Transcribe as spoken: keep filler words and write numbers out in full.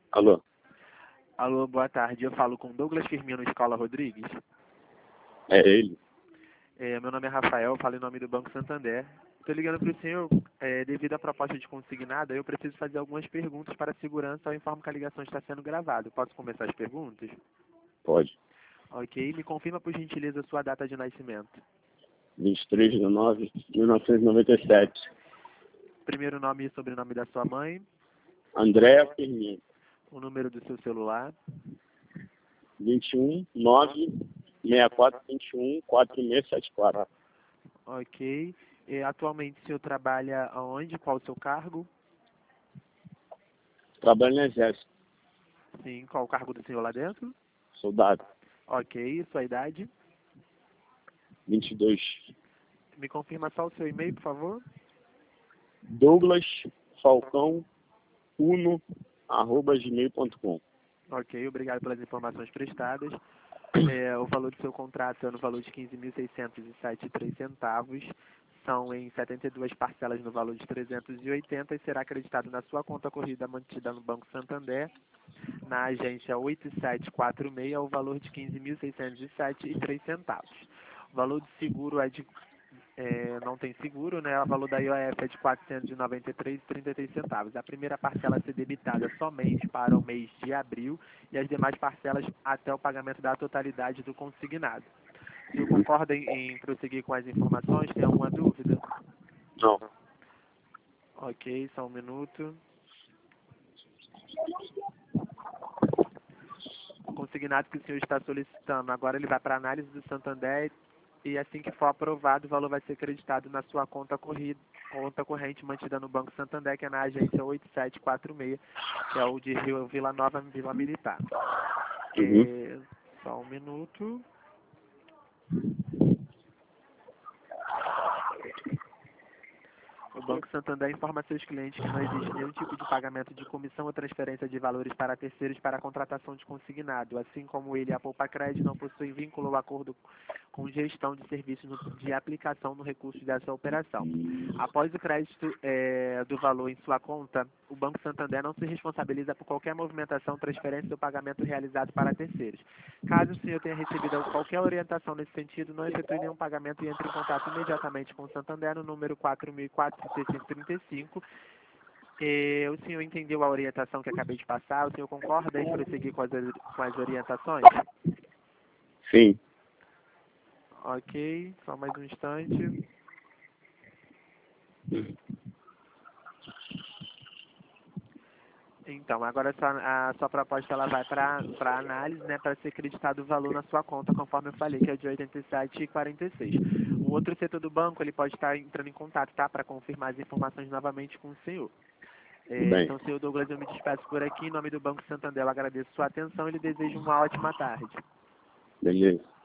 Alô? Alô, boa tarde. Eu falo com Douglas Firmino Escola Rodrigues. É ele? É, meu nome é Rafael, falo em nome do Banco Santander. Estou ligando para o senhor, é, devido à proposta de consignada, eu preciso fazer algumas perguntas para a segurança. Eu informo que a ligação está sendo gravada. Posso começar as perguntas? Pode. Ok. Me confirma, por gentileza, a sua data de nascimento. vinte e três de nove de mil novecentos e noventa e sete. Primeiro nome e sobrenome da sua mãe. Andréa Firmino. O número do seu celular. vinte e um, nove, sessenta e quatro, vinte e um, quarenta e seis setenta e quatro. Ok. E, atualmente, o senhor trabalha aonde? Qual o seu cargo? Trabalho no Exército. Sim. Qual o cargo do senhor lá dentro? Soldado. Ok. Sua idade? vinte e dois. Me confirma só o seu e-mail, por favor. Douglas Falcão Uno arroba gmail ponto com. Ok, obrigado pelas informações prestadas. É, o valor do seu contrato é no valor de quinze mil seiscentos e sete e três centavos. São em setenta e duas parcelas no valor de trezentos e oitenta e será acreditado na sua conta corrida mantida no Banco Santander, na agência oito sete quatro seis, o valor de quinze mil seiscentos e sete e três centavos. O valor do seguro é de É, não tem seguro, né? O valor da I O F é de quatrocentos e noventa e três reais e trinta e três centavos. A primeira parcela a ser debitada somente para o mês de abril e as demais parcelas até o pagamento da totalidade do consignado. O senhor concorda em, em prosseguir com as informações? Tem alguma dúvida? Não. Ok, só um minuto. O consignado que o senhor está solicitando, agora ele vai para a análise do Santander e assim que for aprovado, o valor vai ser acreditado na sua conta corrida, conta corrente mantida no Banco Santander, que é na agência oito sete quatro seis, que é o de Rio Vila Nova, Vila Militar. Uhum. É, só um minuto. O Banco Santander informa a seus clientes que não existe nenhum tipo de pagamento de comissão ou transferência de valores para terceiros para a contratação de consignado, assim como ele e a Poupa Crédito não possuem vínculo ou acordo com gestão de serviços no- de aplicação no recurso dessa operação. Após o crédito eh, do valor em sua conta, o Banco Santander não se responsabiliza por qualquer movimentação, transferência ou pagamento realizado para terceiros. Caso o senhor tenha recebido qualquer orientação nesse sentido, não efetue nenhum pagamento e entre em contato imediatamente com o Santander no número quatro mil e quatro, trinta e cinco trinta e cinco. Eh, o senhor entendeu a orientação que acabei de passar? O senhor concorda em prosseguir com as, ori- com as orientações? Sim. Ok, só mais um instante. Então, agora a sua, a sua proposta ela vai para a análise, né, para ser acreditado o valor na sua conta, conforme eu falei, que é de oitenta e sete reais e quarenta e seis centavos. O outro setor do banco, ele pode estar entrando em contato, tá, para confirmar as informações novamente com o senhor. É, Bem. então, senhor Douglas, eu me despeço por aqui. Em nome do Banco Santander, eu agradeço sua atenção e lhe desejo uma ótima tarde. Beleza.